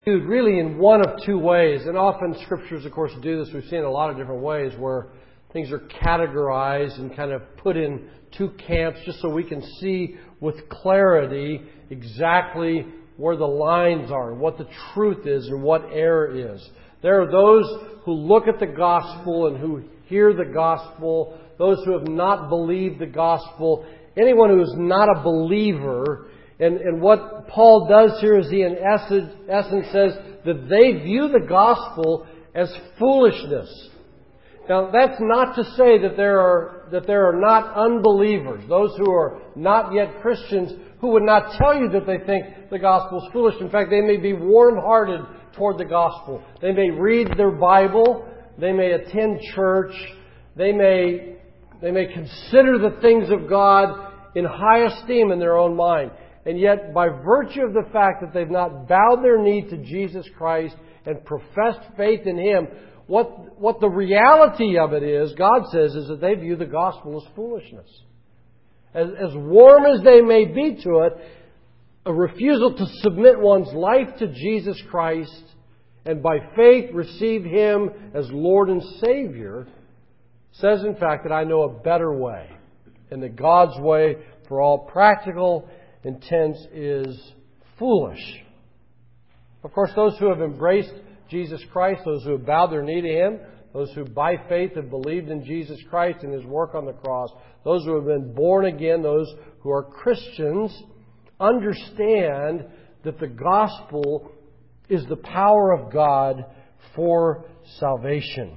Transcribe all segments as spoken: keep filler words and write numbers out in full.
viewed really in one of two ways. And often scriptures, of course, do this. We've seen it a lot of different ways where things are categorized and kind of put in two camps just so we can see with clarity exactly where the lines are, what the truth is, and what error is. There are those who look at the gospel and who hear the gospel, those who have not believed the gospel, anyone who is not a believer. And, and what Paul does here is he in essence, essence says that they view the gospel as foolishness. Now, that's not to say that there are that there are not unbelievers, those who are not yet Christians, who would not tell you that they think the gospel is foolish. In fact, they may be warm-hearted toward the gospel. They may read their Bible. They may attend church. They may they may consider the things of God in high esteem in their own mind. And yet, by virtue of the fact that they've not bowed their knee to Jesus Christ and professed faith in Him, what, what the reality of it is, God says, is that they view the gospel as foolishness. As, as warm as they may be to it, a refusal to submit one's life to Jesus Christ and by faith receive Him as Lord and Savior says, in fact, that I know a better way. And that God's way, for all practical intents, is foolish. Of course, those who have embraced Jesus Christ, those who have bowed their knee to Him, those who by faith have believed in Jesus Christ and His work on the cross, those who have been born again, those who are Christians, understand that the gospel is the power of God for salvation.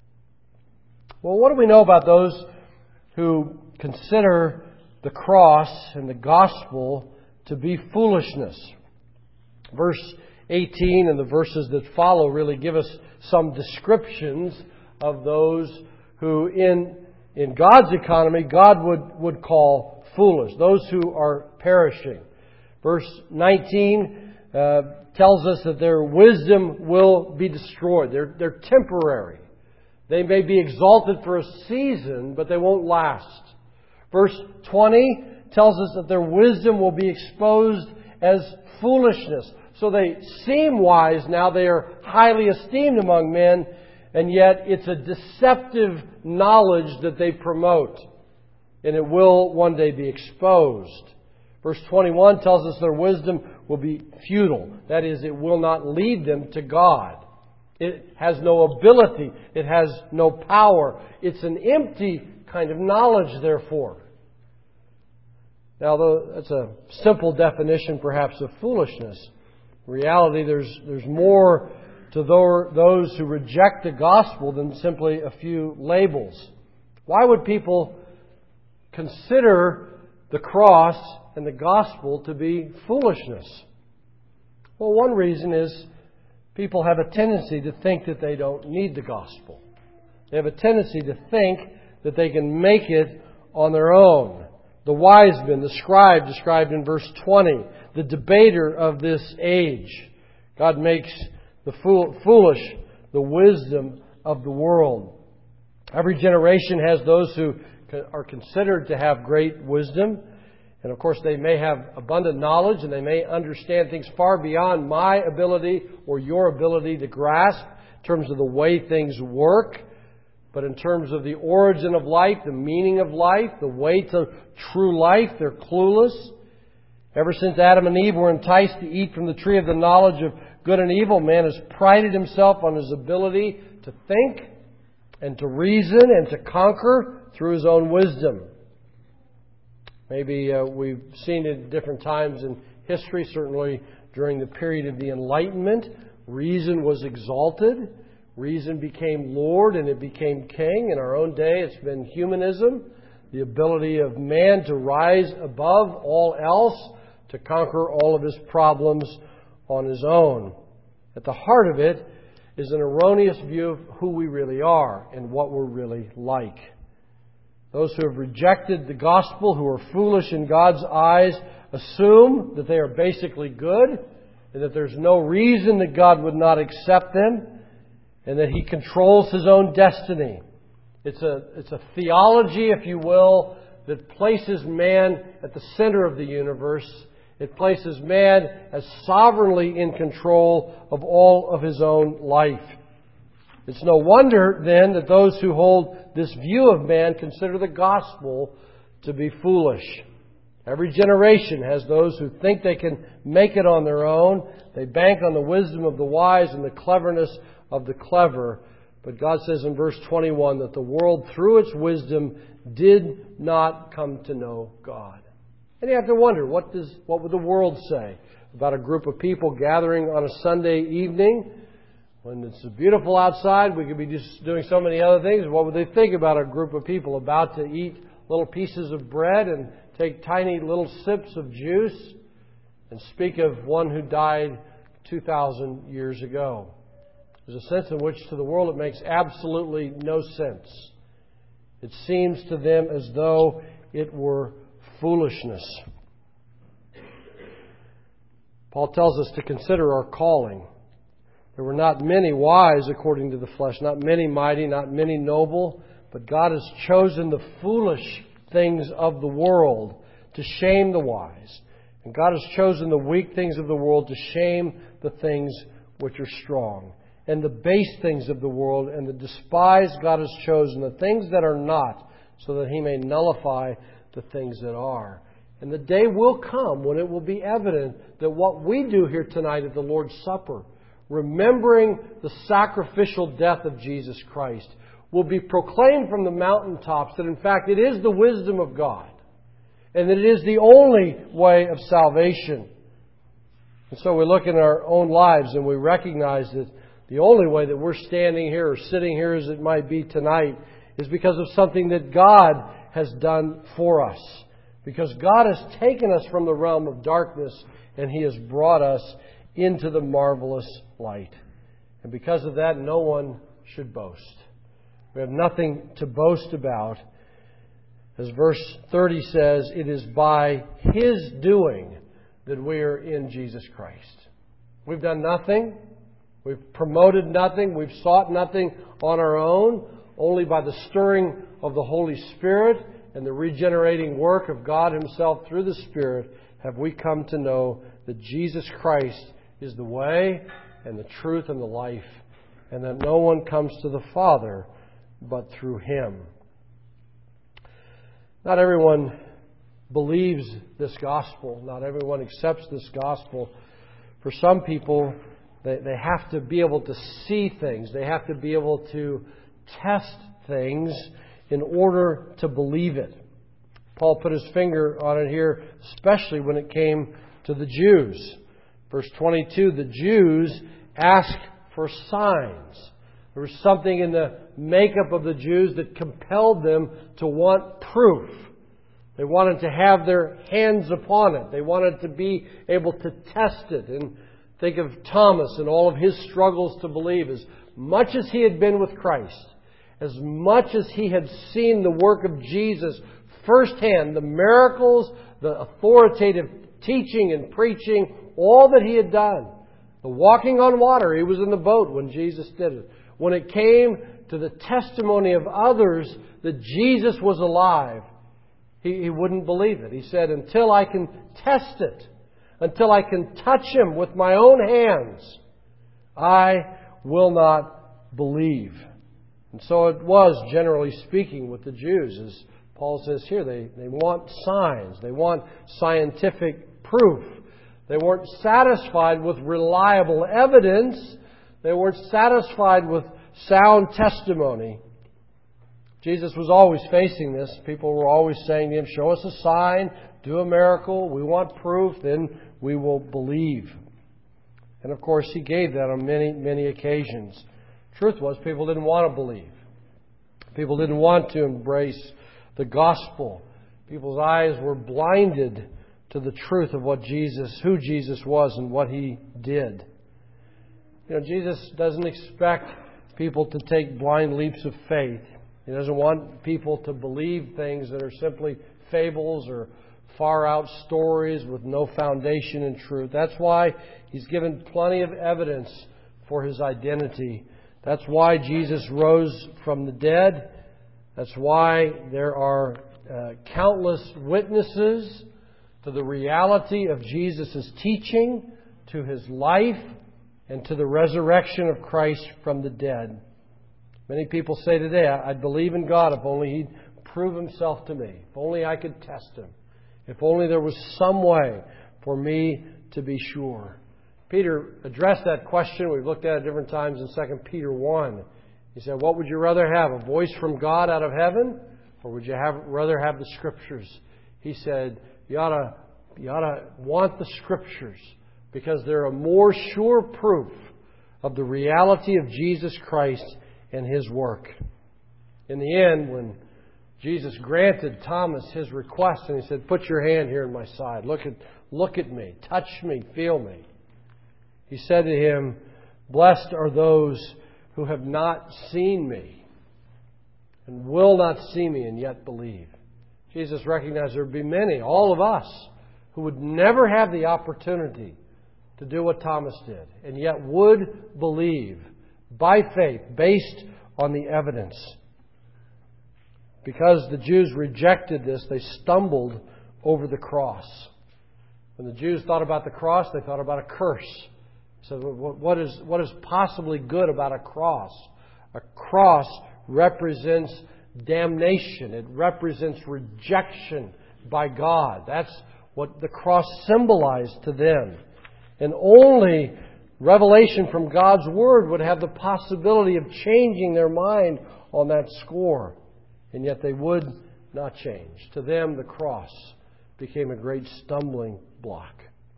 Well, what do we know about those who consider the cross and the gospel to be foolishness? Verse eighteen and the verses that follow really give us some descriptions of those who in in God's economy God would, would call foolish, those who are perishing. Verse nineteen uh, tells us that their wisdom will be destroyed. They're, they're temporary. They may be exalted for a season, but they won't last. Verse twenty tells us that their wisdom will be exposed as foolishness. So they seem wise now, they are highly esteemed among men, and yet it's a deceptive knowledge that they promote. And it will one day be exposed. Verse twenty-one tells us their wisdom will be futile. That is, it will not lead them to God. It has no ability. It has no power. It's an empty kind of knowledge, therefore. Now, though that's a simple definition, perhaps, of foolishness. In reality, there's there's more to those who reject the gospel than simply a few labels. Why would people consider the cross and the gospel to be foolishness? Well, one reason is people have a tendency to think that they don't need the gospel. They have a tendency to think that they can make it on their own. The wise men, the scribe described in verse twenty, the debater of this age. God makes the fool, foolish the wisdom of the world. Every generation has those who are considered to have great wisdom. And of course, they may have abundant knowledge and they may understand things far beyond my ability or your ability to grasp in terms of the way things work. But in terms of the origin of life, the meaning of life, the way to true life, they're clueless. Ever since Adam and Eve were enticed to eat from the tree of the knowledge of good and evil, man has prided himself on his ability to think and to reason and to conquer through his own wisdom. Maybe uh, we've seen it at different times in history, certainly during the period of the Enlightenment. Reason was exalted. Reason became Lord and it became king. In our own day, it's been humanism, the ability of man to rise above all else, to conquer all of his problems on his own. At the heart of it is an erroneous view of who we really are and what we're really like. Those who have rejected the gospel, who are foolish in God's eyes, assume that they are basically good and that there's no reason that God would not accept them and that He controls His own destiny. It's a, it's a theology, if you will, that places man at the center of the universe It places man as sovereignly in control of all of his own life. It's no wonder, then, that those who hold this view of man consider the gospel to be foolish. Every generation has those who think they can make it on their own. They bank on the wisdom of the wise and the cleverness of the clever. But God says in verse twenty-one that the world, through its wisdom, did not come to know God. And you have to wonder, what does what would the world say about a group of people gathering on a Sunday evening when it's beautiful outside? We could be just doing so many other things. What would they think about a group of people about to eat little pieces of bread and take tiny little sips of juice and speak of one who died two thousand years ago? There's a sense in which to the world it makes absolutely no sense. It seems to them as though it were foolishness. Paul tells us to consider our calling. There were not many wise according to the flesh, not many mighty, not many noble, but God has chosen the foolish things of the world to shame the wise. And God has chosen the weak things of the world to shame the things which are strong. And the base things of the world and the despised God has chosen, the things that are not, so that He may nullify the things that are. And the day will come when it will be evident that what we do here tonight at the Lord's Supper, remembering the sacrificial death of Jesus Christ, will be proclaimed from the mountaintops that in fact it is the wisdom of God and that it is the only way of salvation. And so we look in our own lives and we recognize that the only way that we're standing here or sitting here as it might be tonight is because of something that God has done for us. Because God has taken us from the realm of darkness and He has brought us into the marvelous light. And because of that, no one should boast. We have nothing to boast about. As verse thirty says, it is by His doing that we are in Jesus Christ. We've done nothing. We've promoted nothing. We've sought nothing on our own. Only by the stirring of the Holy Spirit and the regenerating work of God Himself through the Spirit have we come to know that Jesus Christ is the way and the truth and the life, and that no one comes to the Father but through Him. Not everyone believes this gospel. Not everyone accepts this gospel. For some people, they, they have to be able to see things. They have to be able to test things in order to believe it. Paul put his finger on it here, especially when it came to the Jews. Verse twenty-two, the Jews asked for signs. There was something in the makeup of the Jews that compelled them to want proof. They wanted to have their hands upon it. They wanted to be able to test it. And think of Thomas and all of his struggles to believe. As much as he had been with Christ, as much as he had seen the work of Jesus firsthand, the miracles, the authoritative teaching and preaching, all that he had done, the walking on water, he was in the boat when Jesus did it. When it came to the testimony of others that Jesus was alive, he, he wouldn't believe it. He said, until I can test it, until I can touch Him with my own hands, I will not believe. And so it was, generally speaking, with the Jews. As Paul says here, they, they want signs. They want scientific proof. They weren't satisfied with reliable evidence. They weren't satisfied with sound testimony. Jesus was always facing this. People were always saying to Him, show us a sign, do a miracle. We want proof, then we will believe. And of course, He gave that on many, many occasions. Truth was, people didn't want to believe. People didn't want to embrace the gospel. People's eyes were blinded to the truth of what Jesus, who Jesus was and what He did. You know, Jesus doesn't expect people to take blind leaps of faith. He doesn't want people to believe things that are simply fables or far out stories with no foundation in truth. That's why He's given plenty of evidence for His identity. That's why Jesus rose from the dead. That's why there are uh, countless witnesses to the reality of Jesus' teaching, to His life, and to the resurrection of Christ from the dead. Many people say today, I'd believe in God if only He'd prove Himself to me. If only I could test Him. If only there was some way for me to be sure. Peter addressed that question. We've looked at it different times in Second Peter one. He said, what would you rather have, a voice from God out of heaven? Or would you have, rather have the Scriptures? He said, you ought to, you ought to want the Scriptures because they're a more sure proof of the reality of Jesus Christ and His work. In the end, when Jesus granted Thomas his request and He said, put your hand here in my side. Look at, look at me. Touch me. Feel me. He said to him, blessed are those who have not seen me and will not see me and yet believe. Jesus recognized there would be many, all of us, who would never have the opportunity to do what Thomas did and yet would believe by faith based on the evidence. Because the Jews rejected this, they stumbled over the cross. When the Jews thought about the cross, they thought about a curse. So what is, what is possibly good about a cross? A cross represents damnation. It represents rejection by God. That's what the cross symbolized to them. And only revelation from God's Word would have the possibility of changing their mind on that score. And yet they would not change. To them, the cross became a great stumbling block.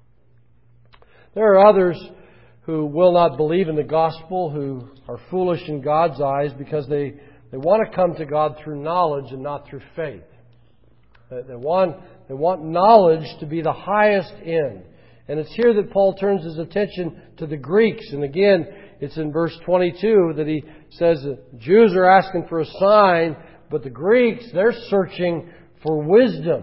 There are others who will not believe in the gospel, who are foolish in God's eyes because they, they want to come to God through knowledge and not through faith. They, they, want, they want knowledge to be the highest end. And it's here that Paul turns his attention to the Greeks. And again, it's in verse twenty-two that he says that Jews are asking for a sign, but the Greeks, they're searching for wisdom.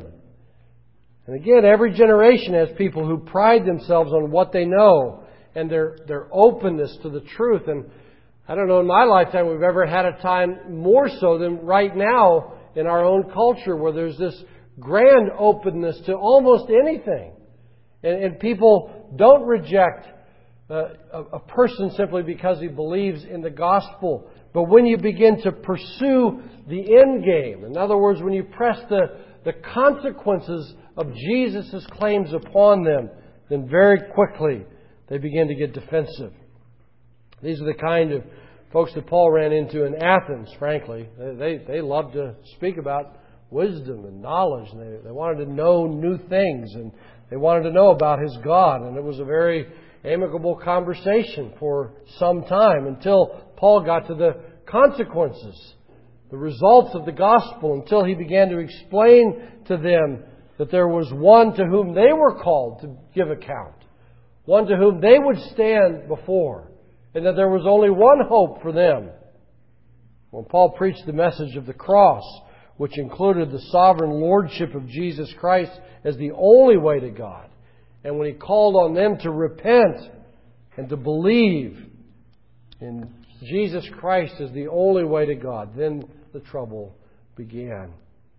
And again, every generation has people who pride themselves on what they know and their, their openness to the truth. And I don't know in my lifetime we've ever had a time more so than right now in our own culture where there's this grand openness to almost anything. And, and people don't reject uh, a, a person simply because he believes in the gospel. But when you begin to pursue the end game, in other words, when you press the, the consequences of Jesus' claims upon them, then very quickly they begin to get defensive. These are the kind of folks that Paul ran into in Athens, frankly. They, they, they loved to speak about wisdom and knowledge. And they, they wanted to know new things. And they wanted to know about his God. And it was a very amicable conversation for some time until Paul got to the consequences, the results of the gospel, until he began to explain to them that there was one to whom they were called to give account, one to whom they would stand before, and that there was only one hope for them. When Paul preached the message of the cross, which included the sovereign lordship of Jesus Christ as the only way to God, and when he called on them to repent and to believe in Jesus Christ as the only way to God, then the trouble began.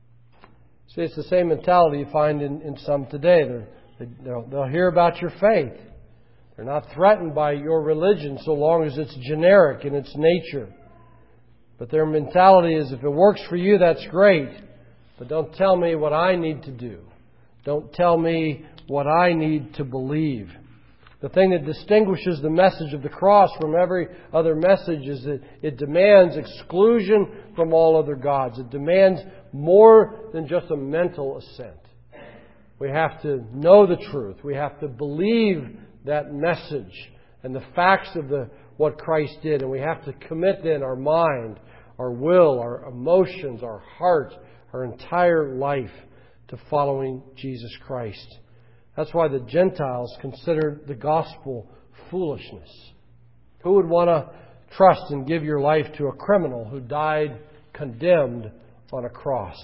See, it's the same mentality you find in, in some today. They're, they, they'll, they'll hear about your faith. They're not threatened by your religion so long as it's generic in its nature. But their mentality is, if it works for you, that's great. But don't tell me what I need to do. Don't tell me what I need to believe. The thing that distinguishes the message of the cross from every other message is that it demands exclusion from all other gods. It demands more than just a mental assent. We have to know the truth. We have to believe that message and the facts of the what Christ did. And we have to commit then our mind, our will, our emotions, our heart, our entire life to following Jesus Christ. That's why the Gentiles considered the gospel foolishness. Who would want to trust and give your life to a criminal who died condemned on a cross?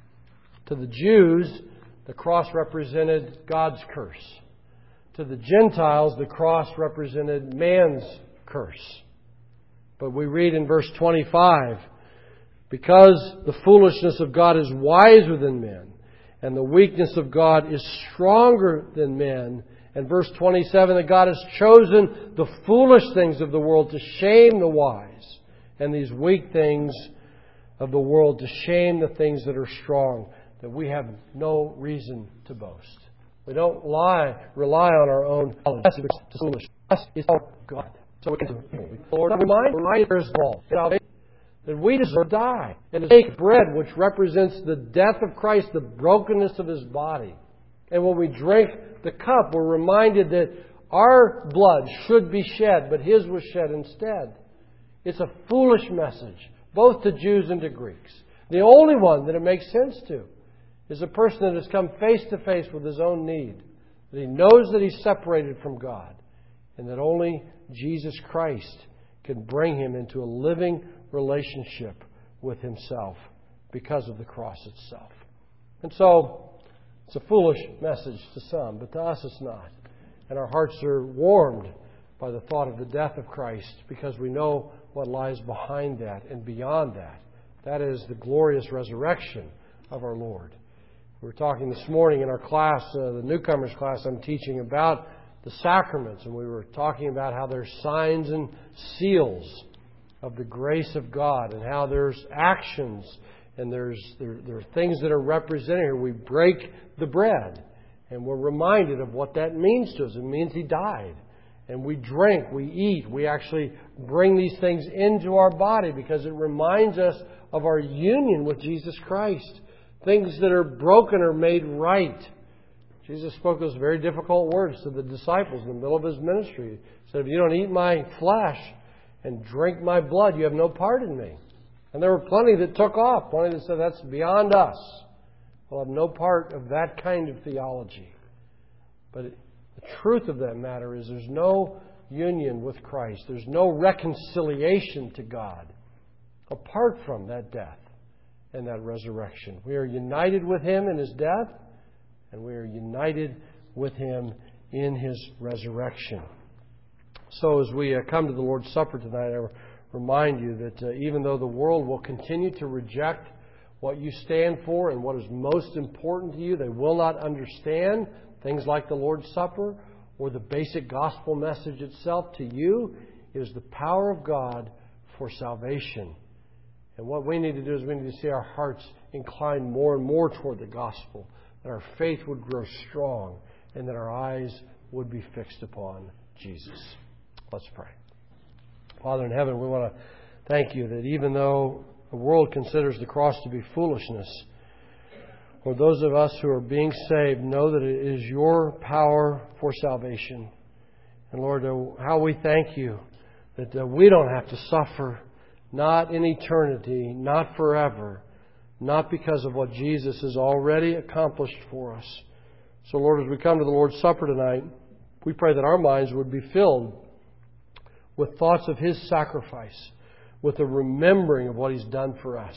To the Jews, the cross represented God's curse. To the Gentiles, the cross represented man's curse. But we read in verse twenty-five, because the foolishness of God is wiser than men, And the weakness of God is stronger than men. And verse twenty-seven, that God has chosen the foolish things of the world to shame the wise, and these weak things of the world to shame the things that are strong, that we have no reason to boast. We don't lie, rely on our own knowledge. It's foolish. It's all God. So we can Lord, remind, remind us all that we deserve to die. And to take bread, which represents the death of Christ, the brokenness of His body. And when we drink the cup, we're reminded that our blood should be shed, but His was shed instead. It's a foolish message, both to Jews and to Greeks. The only one that it makes sense to is a person that has come face to face with his own need, that he knows that he's separated from God, and that only Jesus Christ can bring him into a living relationship with Himself because of the cross itself. And so, it's a foolish message to some, but to us it's not. And our hearts are warmed by the thought of the death of Christ because we know what lies behind that and beyond that. That is the glorious resurrection of our Lord. We were talking this morning in our class, uh, the newcomers class I'm teaching, about the sacraments, and we were talking about how there's signs and seals of the grace of God, and how there's actions and there's there, there are things that are represented here. We break the bread, and we're reminded of what that means to us. It means He died. And we drink, we eat, we actually bring these things into our body because it reminds us of our union with Jesus Christ. Things that are broken are made right. Jesus spoke those very difficult words to the disciples in the middle of His ministry. He said, if you don't eat my flesh and drink my blood, you have no part in me. And there were plenty that took off. Plenty that said, that's beyond us. We'll have no part of that kind of theology. But it, the truth of that matter is there's no union with Christ. There's no reconciliation to God apart from that death and that resurrection. We are united with Him in His death, and we are united with Him in His resurrection. So as we uh, come to the Lord's Supper tonight, I remind you that uh, even though the world will continue to reject what you stand for and what is most important to you, they will not understand things like the Lord's Supper or the basic gospel message itself. To you, it is the power of God for salvation. And what we need to do is we need to see our hearts incline more and more toward the gospel, that our faith would grow strong, and that our eyes would be fixed upon Jesus. Let's pray. Father in heaven, we want to thank You that even though the world considers the cross to be foolishness, or those of us who are being saved know that it is Your power for salvation. And Lord, how we thank You that we don't have to suffer, not in eternity, not forever, not because of what Jesus has already accomplished for us. So Lord, as we come to the Lord's Supper tonight, we pray that our minds would be filled with thoughts of His sacrifice, with a remembering of what He's done for us.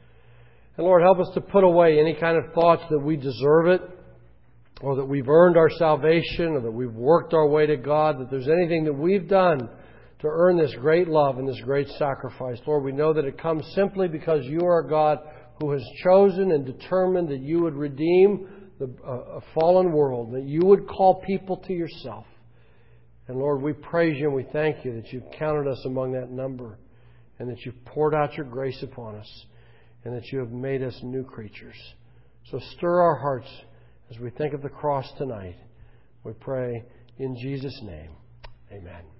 And Lord, help us to put away any kind of thoughts that we deserve it, or that we've earned our salvation, or that we've worked our way to God, that there's anything that we've done to earn this great love and this great sacrifice. Lord, we know that it comes simply because You are a God who has chosen and determined that You would redeem the, uh, a fallen world, that You would call people to Yourself. And Lord, we praise You and we thank You that You've counted us among that number, and that You've poured out Your grace upon us, and that You have made us new creatures. So stir our hearts as we think of the cross tonight. We pray in Jesus' name. Amen.